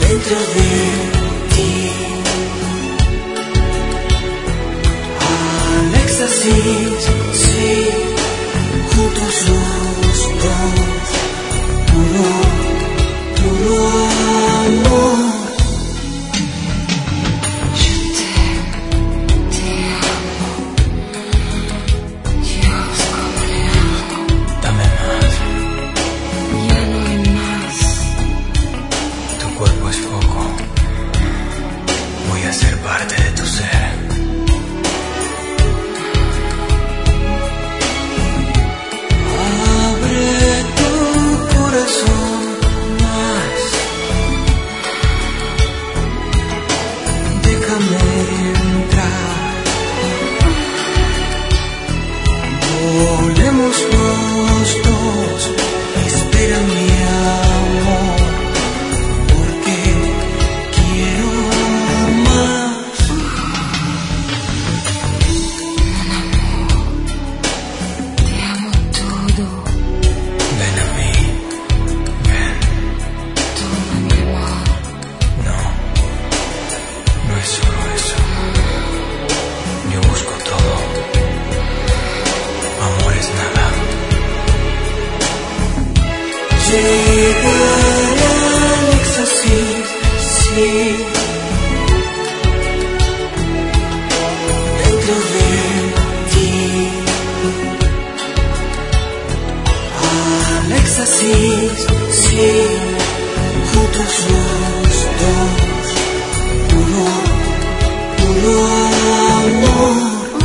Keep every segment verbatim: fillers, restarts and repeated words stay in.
dentro de ti. Al éxtasis, sí, juntos los dos, puro, puro amor. Parte de tu ser. Abre tu corazón más, déjame entrar, volemos los dos, espera mi amor, porque quiero más. Llegar al éxtasis, sí, dentro de ti. Al éxtasis, sí, juntos los dos, puro, puro amor.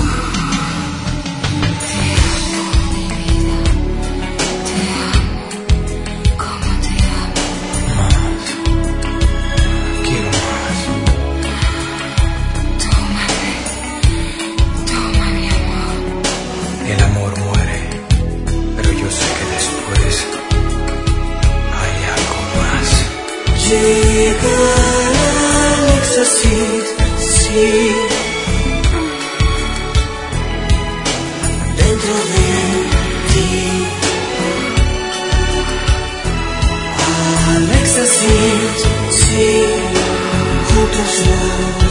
El amor muere, pero yo sé que después hay algo más. Llegar al éxtasis, sí, dentro de ti. Al éxtasis, sí, juntos los